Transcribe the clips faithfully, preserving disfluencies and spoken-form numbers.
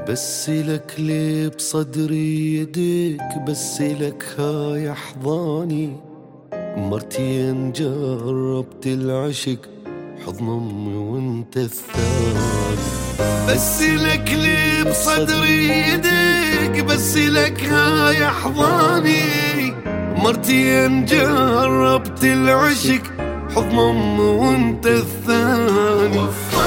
بس لك ليه بصدري يديك، بس لك هاي احضاني. مرتين جربت العشق حضن امي وانت الثاني. بس لك ليه بصدري يديك، بس لك هاي احضاني. مرتين جربت العشق حضن امي وانت الثاني.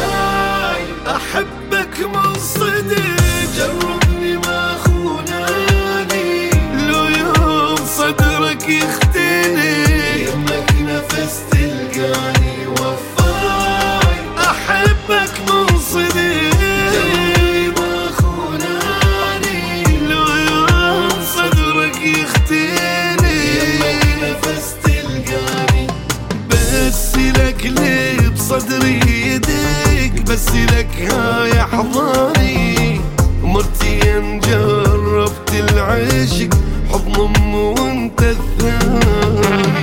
احبك من صدق جربني ما خوناني، لو يوم صدرك يختني يمك نفس تلقاني. وفاي احبك من صدق جربني ما خوناني، لو يوم صدرك يختني يمك نفس تلقاني. بس لك ليه بصدري يديك، بس لك هاي احضاني. مرتين جربت العشق حضن امي وانت الثاني.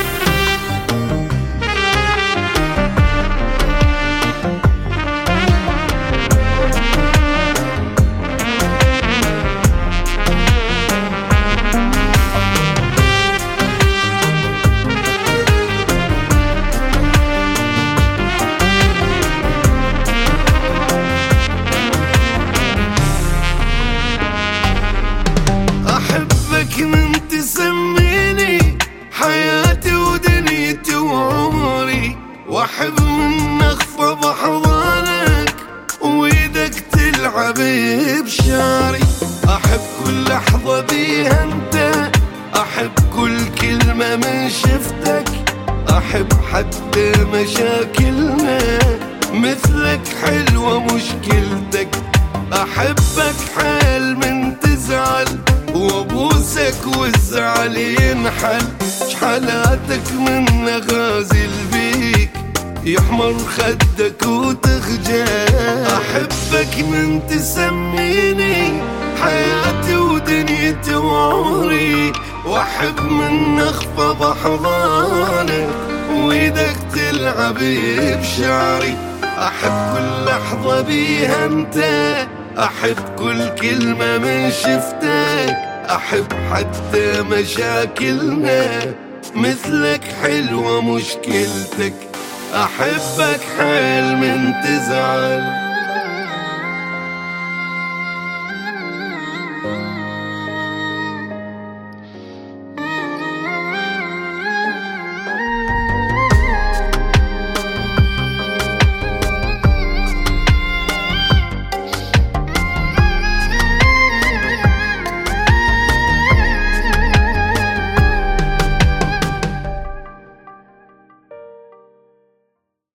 من تسميني حياتي ودنيتي وعمري، واحب من اخفض احضانك وايدك تلعب بشعري. احب كل لحظة بيها انت، احب كل كلمة من شفتك، احب حتى مشاكلنا مثلك حلوة مشكلتك. احبك حال من تزعل وابوسك والزعل ينحل، شحالاتك من غازل بيك يحمر خدك وتخجل. احبك من تسميني حياتي ودنيتي وعمري، واحب من اخفض احضانك وايدك تلعب بشعري. احب كل لحظة بيها انت، احب كل كلمة من شفتك، احب حتى مشاكلنا مثلك حلوة مشكلتك. احبك حال من تزعل